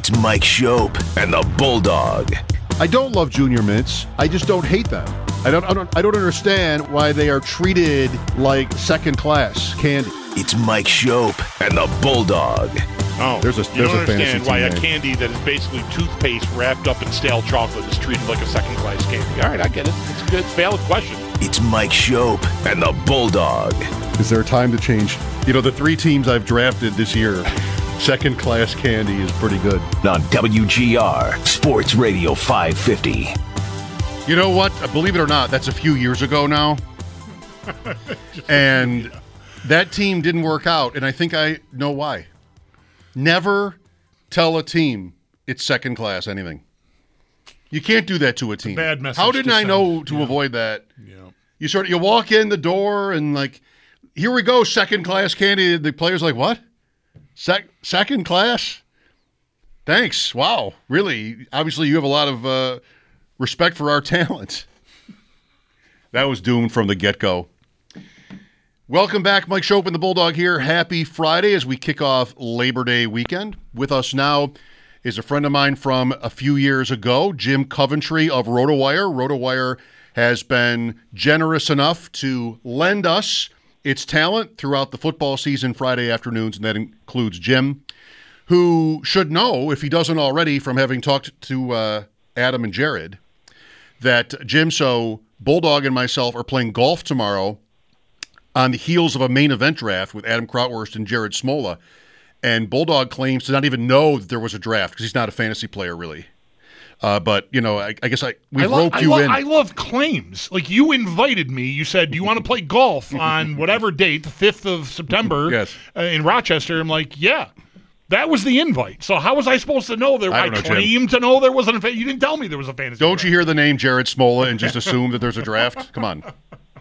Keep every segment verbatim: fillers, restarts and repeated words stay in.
It's Mike Schopp and the Bulldog. I don't love Junior Mints. I just don't hate them. I don't, I don't I don't understand why they are treated like second-class candy. It's Mike Schopp and the Bulldog. Oh, there's a, you there's don't a understand why a name. candy that is basically toothpaste wrapped up in stale chocolate is treated like a second-class candy. All right, I get it. It's a good, it's a valid question. It's Mike Schopp and the Bulldog. Is there a time to change? You know, the three teams I've drafted this year, second-class candy is pretty good. On W G R, Sports Radio five fifty. You know what? Believe it or not, that's a few years ago now. And that team didn't work out, and I think I know why. Never tell a team it's second class anything. You can't do that to a team. A bad message. How didn't to I send. know to yeah. avoid that? Yeah. You sort of you walk in the door and like, here we go, second class candy. The player's like, what? Sec- second class? Thanks. Wow. Really? Obviously, you have a lot of uh, respect for our talent. That was doomed from the get-go. Welcome back, Mike Schopp and the Bulldog here. Happy Friday as we kick off Labor Day weekend. With us now is a friend of mine from a few years ago, Jim Coventry of RotoWire. RotoWire has been generous enough to lend us its talent throughout the football season Friday afternoons, and that includes Jim, who should know, if he doesn't already from having talked to uh, Adam and Jared, that Jim, so Bulldog and myself are playing golf tomorrow on the heels of a main event draft with Adam Krautwurst and Jared Smola. And Bulldog claims to not even know that there was a draft because he's not a fantasy player, really. Uh, but, you know, I, I guess I we I lo- roped I you lo- in. I love claims. Like, you invited me. You said, do you want to play golf on whatever date, the fifth of September Yes. uh, in Rochester? I'm like, yeah. That was the invite. So how was I supposed to know there? I I, don't know, Jim. claimed to know there wasn't a fa- You didn't tell me there was a fantasy Don't draft. you hear the name Jared Smola and just assume that there's a draft? Come on.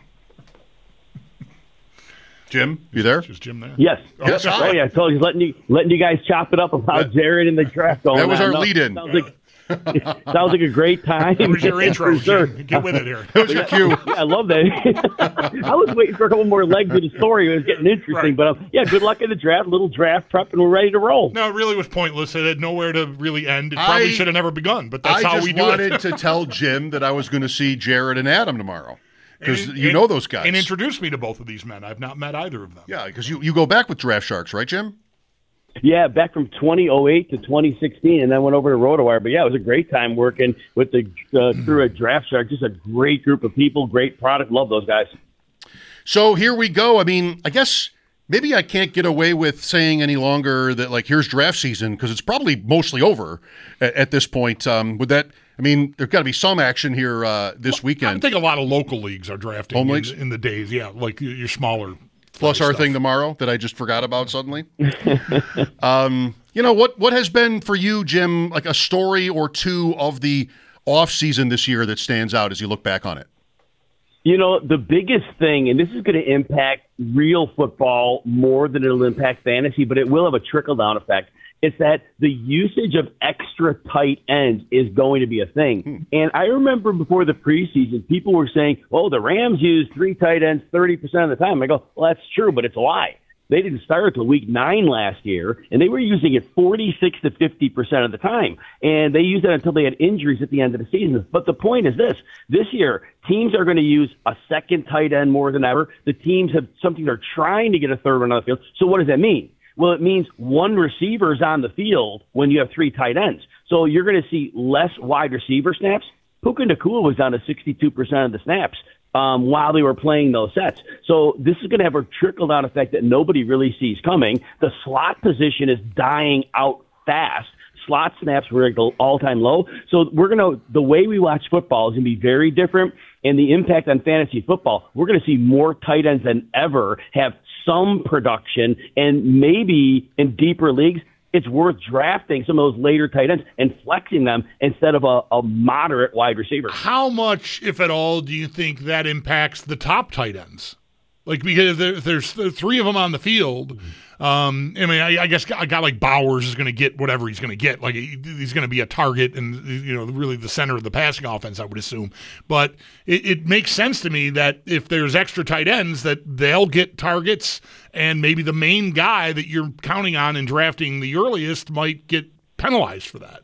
Jim, you there? Is Jim there? Yes. Yes, Oh, hi. yeah. I told you, letting you, letting you guys chop it up about That- Jared and the draft going That was on. our No, lead-in. Sounds like, sounds like a great time. That was your intro, For sure. Jim. Get with it here. That was your cue. Yeah, I love that. I was waiting for a couple more legs of the story. It was getting interesting. Right. But, um, yeah, good luck in the draft. Little draft prep, and we're ready to roll. No, it really was pointless. It had nowhere to really end. It probably I- should have never begun, but that's I how just we do wanted it. to tell Jim that I was going to see Jared and Adam tomorrow because And- you and- know those guys. And introduce me to both of these men. I've not met either of them. Yeah, because you, you go back with Draft Sharks, right, Jim? Yeah, back from twenty oh eight to twenty sixteen, and then went over to RotoWire. But, yeah, it was a great time working with the uh, crew at Draft Shark. Just a great group of people, great product. Love those guys. So here we go. I mean, I guess maybe I can't get away with saying any longer that, like, here's draft season because it's probably mostly over at, at this point. Um, would that, I mean, there's got to be some action here uh, this I weekend. think a lot of local leagues are drafting Home in, leagues? in the days. Yeah, like your smaller. Plus our stuff. thing tomorrow that I just forgot about suddenly. um, you know, what what has been for you, Jim, like a story or two of the off season this year that stands out as you look back on it? You know, the biggest thing, and this is going to impact real football more than it'll impact fantasy, but it will have a trickle-down effect. It's that the usage of extra tight ends is going to be a thing. Hmm. And I remember before the preseason, people were saying, oh, the Rams use three tight ends thirty percent of the time. I go, well, that's true, but it's a lie. They didn't start until week nine last year, and they were using it forty-six to fifty percent of the time. And they used it until they had injuries at the end of the season. But the point is this. This year, teams are going to use a second tight end more than ever. The teams have something they're trying to get a third one on the field. So what does that mean? Well, it means one receiver is on the field when you have three tight ends. So you're going to see less wide receiver snaps. Puka Nacua was down to sixty-two percent of the snaps um, while they were playing those sets. So this is going to have a trickle-down effect that nobody really sees coming. The slot position is dying out fast. Slot snaps were at the all-time low. So we're going to, the way we watch football is going to be very different. And the impact on fantasy football, we're going to see more tight ends than ever have some production, and maybe in deeper leagues, it's worth drafting some of those later tight ends and flexing them instead of a, a moderate wide receiver. How much, if at all, do you think that impacts the top tight ends? Like, because there, if there's three of them on the field, um, I mean, I, I guess a guy like Bowers is going to get whatever he's going to get. Like, he, he's going to be a target and, you know, really the center of the passing offense, I would assume. But it, it makes sense to me that if there's extra tight ends, that they'll get targets, and maybe the main guy that you're counting on and drafting the earliest might get penalized for that.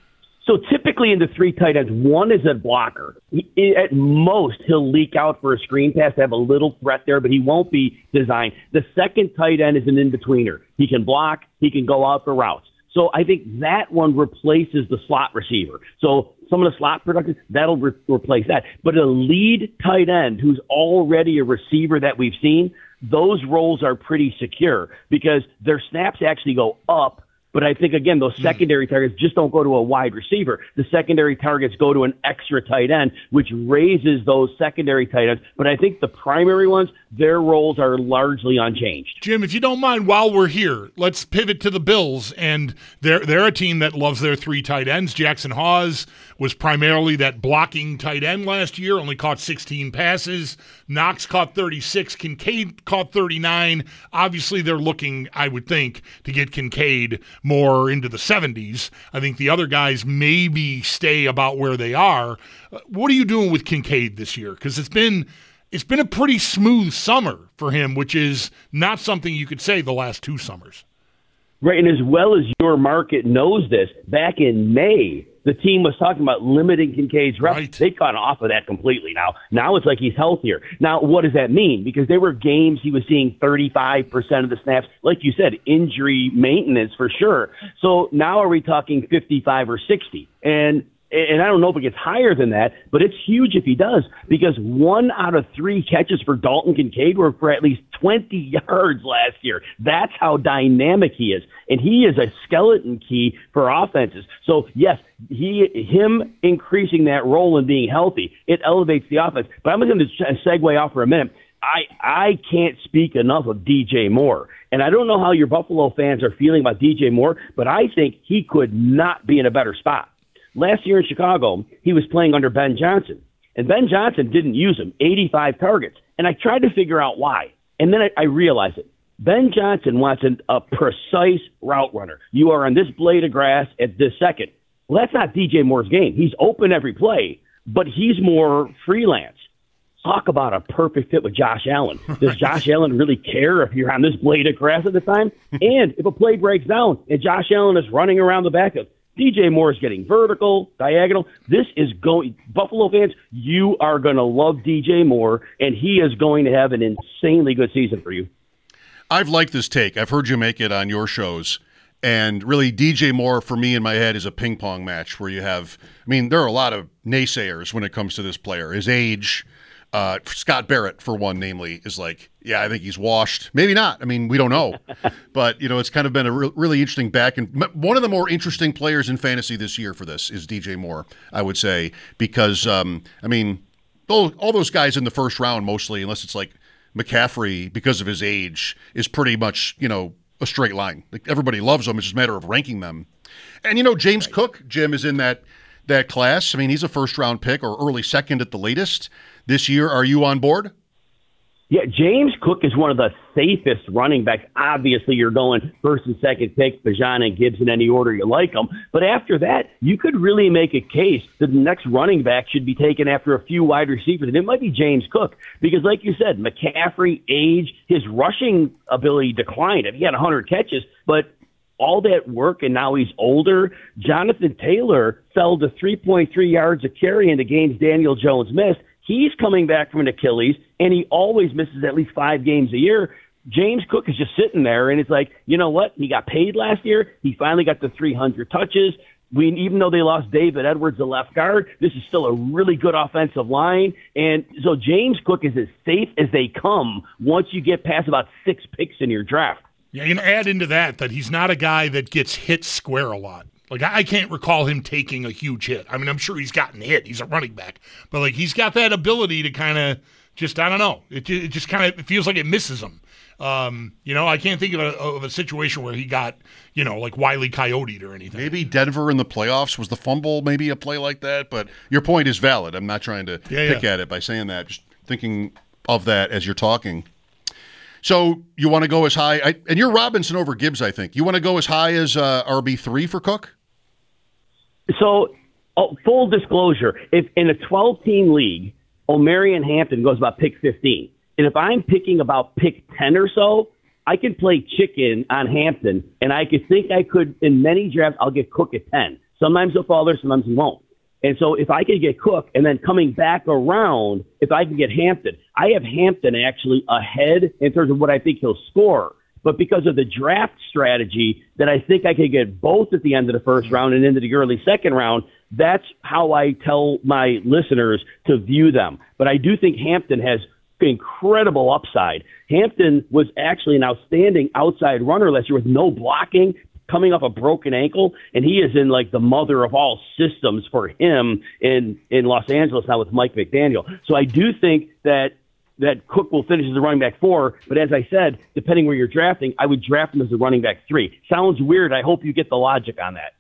So typically in the three tight ends, one is a blocker. He, at most, he'll leak out for a screen pass to have a little threat there, but he won't be designed. The second tight end is an in-betweener. He can block. He can go out for routes. So I think that one replaces the slot receiver. So some of the slot production, that'll re- replace that. But a lead tight end who's already a receiver that we've seen, those roles are pretty secure because their snaps actually go up. But I think, again, those secondary targets just don't go to a wide receiver. The secondary targets go to an extra tight end, which raises those secondary tight ends. But I think the primary ones, their roles are largely unchanged. Jim, if you don't mind, while we're here, let's pivot to the Bills. And they're, they're a team that loves their three tight ends. Jackson Hawes was primarily that blocking tight end last year, only caught sixteen passes. Knox caught thirty-six. Kincaid caught thirty-nine. Obviously, they're looking, I would think, to get Kincaid more into the seventies. I think the other guys maybe stay about where they are. What are you doing with Kincaid this year? Because it's been it's been a pretty smooth summer for him, which is not something you could say the last two summers. Right, and as well as your market knows this, back in May, the team was talking about limiting Kincaid's reps. Right. They've gone off of that completely now. Now it's like he's healthier. Now, what does that mean? Because there were games he was seeing thirty-five percent of the snaps. Like you said, injury maintenance for sure. So now are we talking fifty-five or sixty? And and I don't know if it gets higher than that, but it's huge if he does, because one out of three catches for Dalton Kincaid were for at least twenty yards last year. That's how dynamic he is. And he is a skeleton key for offenses. So, yes, he him increasing that role and being healthy, it elevates the offense. But I'm going to segue off for a minute. I, I can't speak enough of D J Moore. And I don't know how your Buffalo fans are feeling about D J Moore, but I think he could not be in a better spot. Last year in Chicago, he was playing under Ben Johnson, and Ben Johnson didn't use him, eighty-five targets. And I tried to figure out why. And then I, I realized it. Ben Johnson wants an, a precise route runner. You are on this blade of grass at this second. Well, that's not D J Moore's game. He's open every play, but he's more freelance. Talk about a perfect fit with Josh Allen. Does Josh Allen really care if you're on this blade of grass at the time? And if a play breaks down and Josh Allen is running around the backfield, D J Moore is getting vertical, diagonal. This is going – Buffalo fans, you are going to love D J Moore, and he is going to have an insanely good season for you. I've liked this take. I've heard you make it on your shows. And really, D J Moore, for me in my head, is a ping pong match where you have – I mean, there are a lot of naysayers when it comes to this player. His age – Uh, Scott Barrett, for one, namely, is like, yeah, I think he's washed. Maybe not. I mean, we don't know. But, you know, it's kind of been a re- really interesting back. And one of the more interesting players in fantasy this year for this is D J Moore, I would say, because, um, I mean, all, all those guys in the first round mostly, unless it's like McCaffrey, because of his age, is pretty much, you know, a straight line. Like, everybody loves them. It's just a matter of ranking them. And, you know, James right. Cook, Jim, is in that that class. I mean, he's a first-round pick or early second at the latest. This year, are you on board? Yeah, James Cook is one of the safest running backs. Obviously, you're going first and second pick, Bijan and Gibbs in any order you like them. But after that, you could really make a case that the next running back should be taken after a few wide receivers. And it might be James Cook because, like you said, McCaffrey, age, his rushing ability declined. He had one hundred catches, but all that work, and now he's older. Jonathan Taylor fell to three point three yards a carry in the games Daniel Jones missed. He's coming back from an Achilles, and he always misses at least five games a year. James Cook is just sitting there, and it's like, you know what? He got paid last year. He finally got the three hundred touches. We, even though they lost David Edwards, the left guard, this is still a really good offensive line. And so James Cook is as safe as they come once you get past about six picks in your draft. Yeah, you can add into that that he's not a guy that gets hit square a lot. Like, I can't recall him taking a huge hit. I mean, I'm sure he's gotten hit. He's a running back. But, like, he's got that ability to kind of just, I don't know. It, it just kind of feels like it misses him. Um, you know, I can't think of a, of a situation where he got, you know, like Wile E. Coyote or anything. Maybe Denver in the playoffs was the fumble, maybe a play like that. But your point is valid. I'm not trying to yeah, pick yeah. at it by saying that. Just thinking of that as you're talking. So you want to go as high, I, and you're Robinson over Gibbs, I think. You want to go as high as uh, R B three for Cook? So, oh, full disclosure, if in a twelve-team league, O'Marion Hampton goes about pick fifteen. And if I'm picking about pick ten or so, I could play chicken on Hampton, and I could think I could, in many drafts, I'll get Cook at ten. Sometimes he'll fall there, sometimes he won't. And so if I could get Cook, and then coming back around, if I can get Hampton, I have Hampton actually ahead in terms of what I think he'll score. But because of the draft strategy that I think I could get both at the end of the first round and into the early second round, that's how I tell my listeners to view them. But I do think Hampton has incredible upside. Hampton was actually an outstanding outside runner last year with no blocking, coming off a broken ankle, and he is in like the mother of all systems for him in, in Los Angeles now with Mike McDaniel. So I do think that that Cook will finish as a running back four, but as I said, depending where you're drafting, I would draft him as a running back three. Sounds weird. I hope you get the logic on that.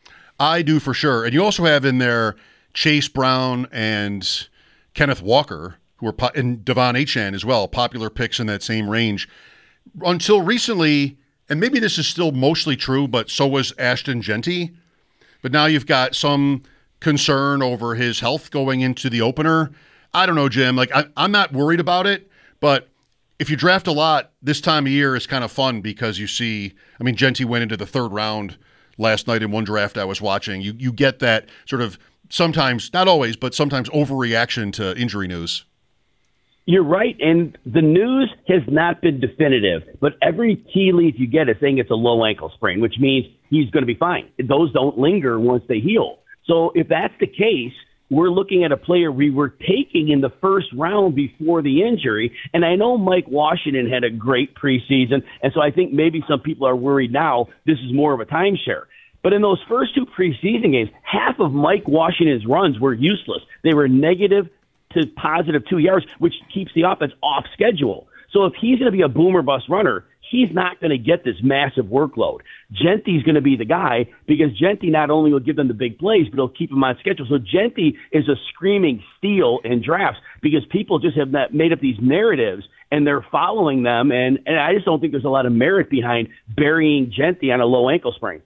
I do for sure. And you also have in there Chase Brown and Kenneth Walker, who are po- and Devon Achane as well, popular picks in that same range. Until recently, and maybe this is still mostly true, but so was Ashton Genty. But now you've got some concern over his health going into the opener. I don't know, Jim. Like I, I'm not worried about it, but if you draft a lot this time of year, it's kind of fun because you see. I mean, Genty went into the third round last night in one draft I was watching. You you get that sort of sometimes, not always, but sometimes overreaction to injury news. You're right, and the news has not been definitive, but every tea leaf you get is saying it's a low ankle sprain, which means he's going to be fine. Those don't linger once they heal. So if that's the case, we're looking at a player we were taking in the first round before the injury. And I know Mike Washington had a great preseason, and so I think maybe some people are worried now this is more of a timeshare. But in those first two preseason games, half of Mike Washington's runs were useless. They were negative to positive two yards, which keeps the offense off schedule. So if he's going to be a boomer bust runner, he's not going to get this massive workload. Genty's going to be the guy because Genty not only will give them the big plays, but he'll keep them on schedule. So Genty is a screaming steal in drafts because people just have not made up these narratives and they're following them. And, and I just don't think there's a lot of merit behind burying Genty on a low ankle sprain.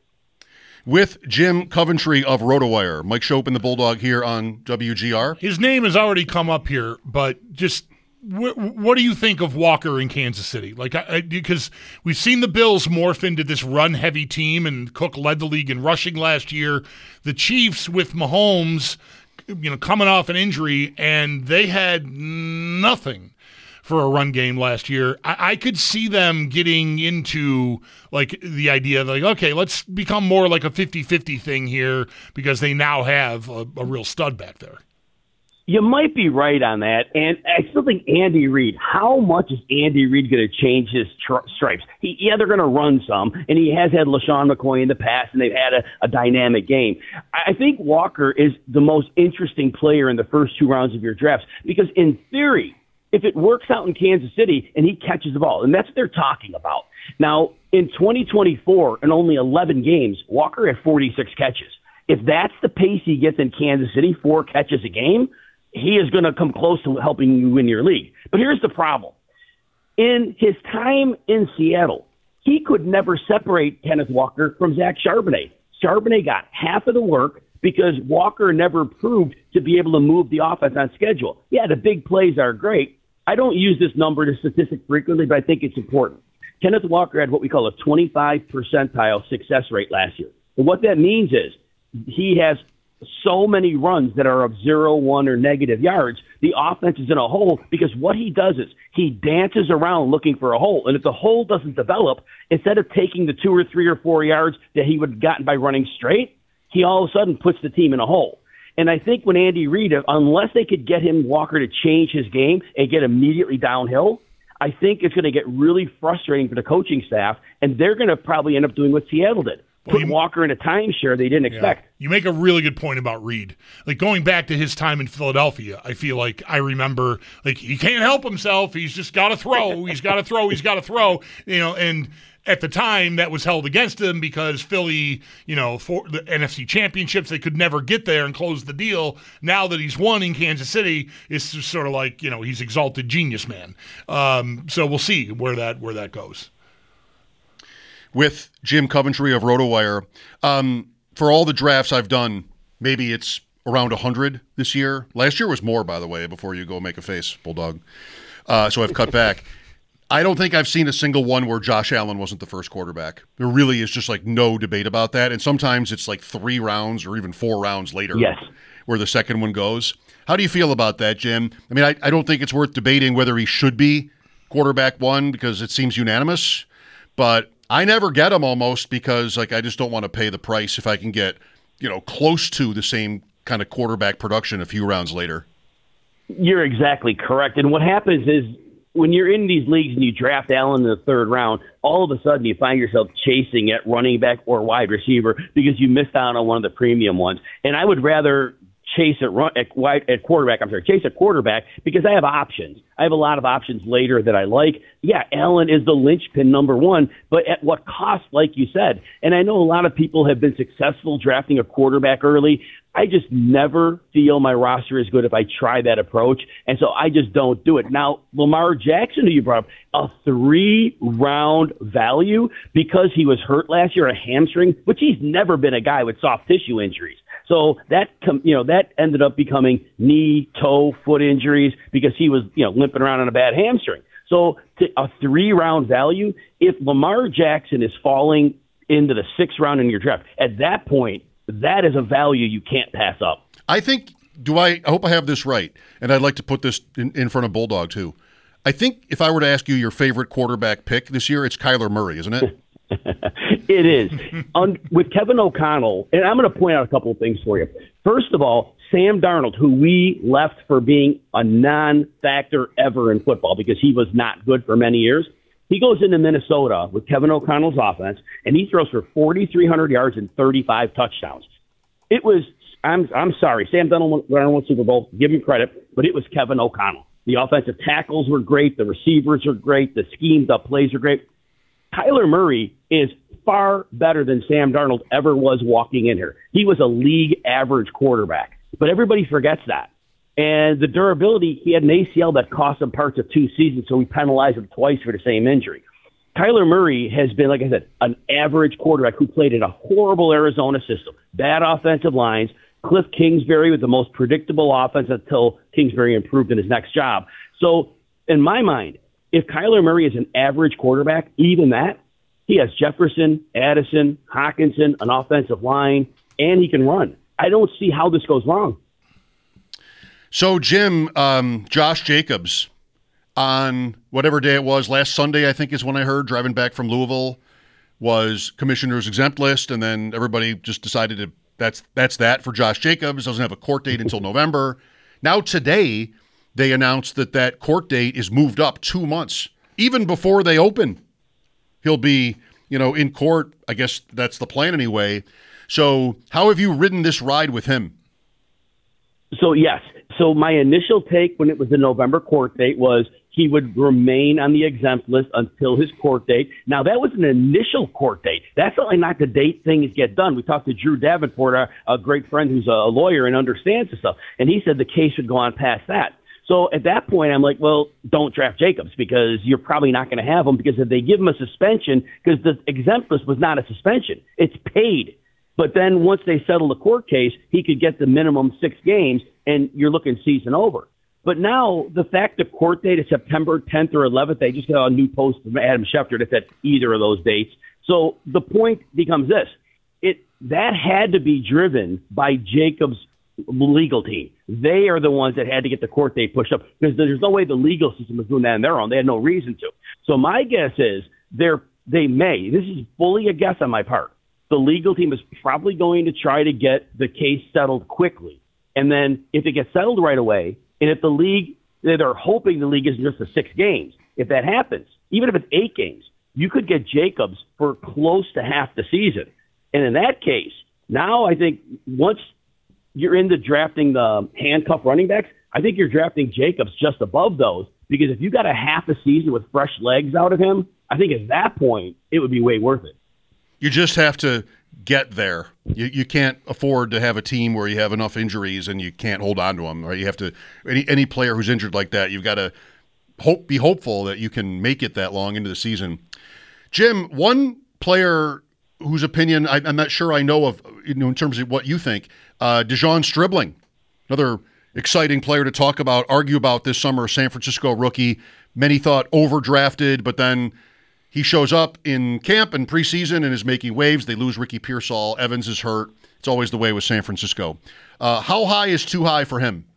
With Jim Coventry of RotoWire, Mike Schopp and the Bulldog here on W G R. His name has already come up here, but just wh- what do you think of Walker in Kansas City? Like, I, I, because we've seen the Bills morph into this run-heavy team, and Cook led the league in rushing last year. The Chiefs with Mahomes, you know, coming off an injury, and they had nothing for a run game last year. I, I could see them getting into like the idea of like, okay, let's become more like a fifty-fifty thing here because they now have a, a real stud back there. You might be right on that. And I still think Andy Reid, how much is Andy Reid going to change his tr- stripes? He, yeah, they're going to run some, and he has had LaShawn McCoy in the past, and they've had a, a dynamic game. I think Walker is the most interesting player in the first two rounds of your drafts because in theory, if it works out in Kansas City and he catches the ball, and that's what they're talking about. Now, in twenty twenty-four, in only eleven games, Walker had forty-six catches. If that's the pace he gets in Kansas City, four catches a game, he is going to come close to helping you win your league. But here's the problem. In his time in Seattle, he could never separate Kenneth Walker from Zach Charbonnet. Charbonnet got half of the work because Walker never proved to be able to move the offense on schedule. Yeah, the big plays are great. I don't use this number to statistic frequently, but I think it's important. Kenneth Walker had what we call a twenty-five percentile success rate last year. And what that means is he has so many runs that are of zero, one, or negative yards. The offense is in a hole because what he does is he dances around looking for a hole. And if the hole doesn't develop, instead of taking the two or three or four yards that he would have gotten by running straight, he all of a sudden puts the team in a hole. And I think when Andy Reid, unless they could get him, Walker, to change his game and get immediately downhill, I think it's going to get really frustrating for the coaching staff, and they're going to probably end up doing what Seattle did. Put well, you, Walker in a timeshare they didn't expect. Yeah. You make a really good point about Reid. Like, going back to his time in Philadelphia, I feel like I remember, like, he can't help himself. He's just got to throw. He's got to throw. He's got to throw. You know, and at the time, that was held against him because Philly, you know, for the N F C championships, they could never get there and close the deal. Now that he's won in Kansas City, it's just sort of like, you know, he's exalted genius man. Um, so we'll see where that where that goes. With Jim Coventry of RotoWire, um, for all the drafts I've done, maybe it's around one hundred this year. Last year was more, by the way, before you go make a face, Bulldog. Uh, so I've cut back. I don't think I've seen a single one where Josh Allen wasn't the first quarterback. There really is just like no debate about that. And sometimes it's like three rounds or even four rounds later Yes. where the second one goes. How do you feel about that, Jim? I mean, I, I don't think it's worth debating whether he should be quarterback one because it seems unanimous. But I never get him almost because like I just don't want to pay the price if I can get, you know, close to the same kind of quarterback production a few rounds later. You're exactly correct. And what happens is when you're in these leagues and you draft Allen in the third round, all of a sudden you find yourself chasing at running back or wide receiver because you missed out on one of the premium ones. And I would rather chase at run at wide at quarterback. I'm sorry, chase at quarterback because I have options. I have a lot of options later that I like. Yeah, Allen is the linchpin number one, but at what cost, like you said? And I know a lot of people have been successful drafting a quarterback early. I just never feel my roster is good if I try that approach, and so I just don't do it. Now, Lamar Jackson, who you brought up, a three-round value because he was hurt last year, a hamstring, which he's never been a guy with soft tissue injuries. So that you know that ended up becoming knee, toe, foot injuries because he was you know limping around on a bad hamstring. So to a three-round value, if Lamar Jackson is falling into the sixth round in your draft, at that point, that is a value you can't pass up. I think, do I, I hope I have this right, and I'd like to put this in, in front of Bulldog too. I think if I were to ask you your favorite quarterback pick this year, it's Kyler Murray, isn't it? It is. On, with Kevin O'Connell, and I'm going to point out a couple of things for you. First of all, Sam Darnold, who we left for being a non-factor ever in football because he was not good for many years, he goes into Minnesota with Kevin O'Connell's offense, and he throws for forty-three hundred yards and thirty-five touchdowns. It was, I'm I'm sorry, Sam Darnold won Super Bowl, give him credit, but it was Kevin O'Connell. The offensive tackles were great, the receivers are great, the schemed up plays are great. Kyler Murray is far better than Sam Darnold ever was walking in here. He was a league average quarterback, but everybody forgets that. And the durability, he had an A C L that cost him parts of two seasons, so we penalized him twice for the same injury. Kyler Murray has been, like I said, an average quarterback who played in a horrible Arizona system, bad offensive lines. Cliff Kingsbury with the most predictable offense until Kingsbury improved in his next job. So in my mind, if Kyler Murray is an average quarterback, even that, he has Jefferson, Addison, Hockenson, an offensive line, and he can run. I don't see how this goes wrong. So, Jim, um, Josh Jacobs, on whatever day it was, last Sunday, I think is when I heard, driving back from Louisville, was commissioner's exempt list, and then everybody just decided to that's that's that for Josh Jacobs. Doesn't have a court date until November. Now today, they announced that that court date is moved up two months, even before they open. He'll be, you know, in court. I guess that's the plan anyway. So how have you ridden this ride with him? So, yes. So my initial take when it was the November court date was he would remain on the exempt list until his court date. Now, that was an initial court date. That's only not the date things get done. We talked to Drew Davenport, a, a great friend who's a lawyer and understands the stuff, and he said the case would go on past that. So at that point, I'm like, well, don't draft Jacobs because you're probably not going to have him because if they give him a suspension, because the exempt list was not a suspension. It's paid. But then once they settle the court case, he could get the minimum six games, and you're looking season over. But now the fact the court date is September tenth or eleventh, they just got a new post from Adam Schefter that said either of those dates. So the point becomes this. It that had to be driven by Jacobs' legal team. They are the ones that had to get the court date pushed up because there's no way the legal system was doing that on their own. They had no reason to. So my guess is they're, they may, this is fully a guess on my part, the legal team is probably going to try to get the case settled quickly. And then if it gets settled right away, and if the league, they're hoping the league isn't just the six games. If that happens, even if it's eight games, you could get Jacobs for close to half the season. And in that case, now I think once you're into drafting the handcuff running backs, I think you're drafting Jacobs just above those because if you got a half a season with fresh legs out of him, I think at that point it would be way worth it. You just have to get there. You you can't afford to have a team where you have enough injuries and you can't hold on to them. Right? You have to any any player who's injured like that, you've got to hope be hopeful that you can make it that long into the season. Jim, one player whose opinion I, I'm not sure I know of, you know, in terms of what you think, uh, Dejon Stribling, another exciting player to talk about, argue about this summer, San Francisco rookie. Many thought overdrafted, but then he shows up in camp and preseason and is making waves. They lose Ricky Pearsall. Evans is hurt. It's always the way with San Francisco. Uh, how high is too high for him?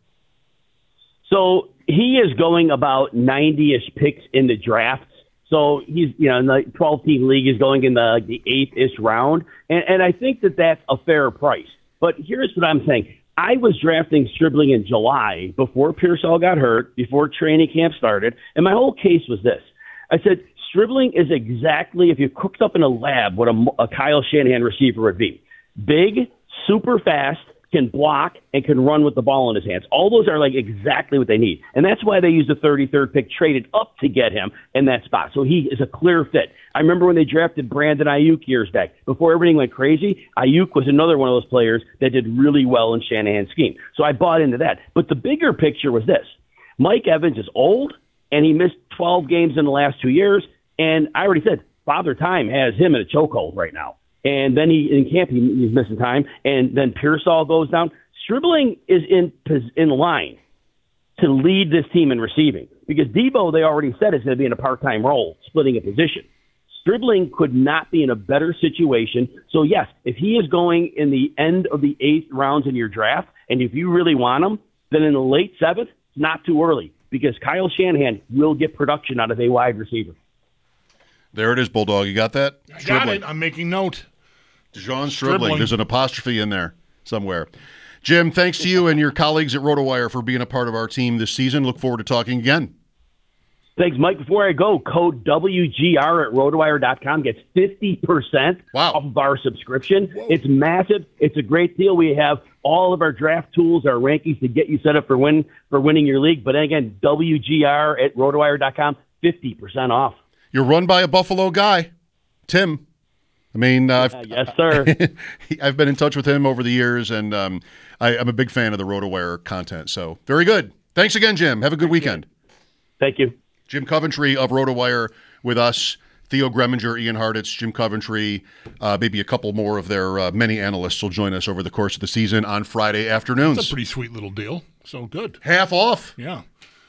So he is going about ninety-ish picks in the draft. So he's, you know, in the twelve-team league, he's going in the, like, the eighth-ish round. And, and I think that that's a fair price. But here's what I'm saying. I was drafting Stribling in July before Pearsall got hurt, before training camp started. And my whole case was this. I said, Stribling is exactly, if you cooked up in a lab, what a, a Kyle Shanahan receiver would be. Big, super fast, can block, and can run with the ball in his hands. All those are like exactly what they need. And that's why they used the thirty-third pick, traded up to get him in that spot. So he is a clear fit. I remember when they drafted Brandon Ayuk years back. Before everything went crazy, Ayuk was another one of those players that did really well in Shanahan's scheme. So I bought into that. But the bigger picture was this. Mike Evans is old, and he missed twelve games in the last two years. And I already said, Father Time has him in a chokehold right now. And then he in camp he, he's missing time, and then Pearsall goes down. Stribling is in in line to lead this team in receiving because Debo, they already said, is going to be in a part-time role, splitting a position. Stribling could not be in a better situation. So yes, if he is going in the end of the eighth rounds in your draft, and if you really want him, then in the late seventh, it's not too early because Kyle Shanahan will get production out of a wide receiver. There it is, Bulldog. You got that? I got it. I'm making note. DeJon Stribling. Stribling. There's an apostrophe in there somewhere. Jim, thanks to you and your colleagues at RotoWire for being a part of our team this season. Look forward to talking again. Thanks, Mike. Before I go, code W G R at rotowire dot com gets fifty percent wow. off of our subscription. Whoa. It's massive. It's a great deal. We have all of our draft tools, our rankings to get you set up for win for winning your league. But again, W G R at rotowire dot com, fifty percent off. You're run by a Buffalo guy, Tim. I mean, uh, uh, yes, sir. I've been in touch with him over the years, and um, I, I'm a big fan of the RotoWire content. So very good. Thanks again, Jim. Have a good Thank weekend. You. Thank you. Jim Coventry of RotoWire with us. Theo Greminger, Ian Hartitz, Jim Coventry, uh, maybe a couple more of their uh, many analysts will join us over the course of the season on Friday afternoons. That's a pretty sweet little deal. So good. Half off. Yeah.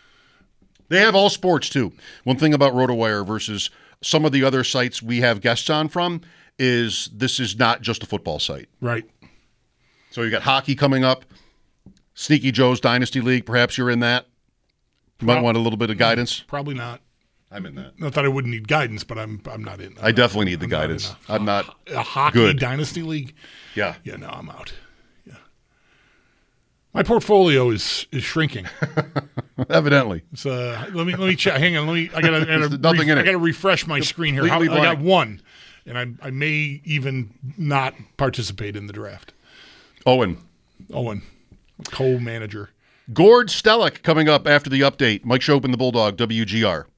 They have all sports, too. One thing about RotoWire versus some of the other sites we have guests on from is this is not just a football site. Right. So you got hockey coming up, Sneaky Joe's Dynasty League. Perhaps you're in that. You might Prob- want a little bit of guidance. Probably not. I'm in that. Not that I wouldn't need guidance, but I'm I'm not in. I'm I not, definitely need the I'm guidance. Not a, I'm not a hockey good. Dynasty League. Yeah. Yeah, no, I'm out. Yeah. My portfolio is is shrinking. Evidently. It's, uh, let me let me check. Hang on. Let me. I gotta. I gotta, There's nothing ref- in it. I gotta refresh my screen here. How, I Completely got blank. one, and I I may even not participate in the draft. Owen. Owen, co-manager. Gord Stellick coming up after the update. Mike Schopen, the Bulldog, W G R.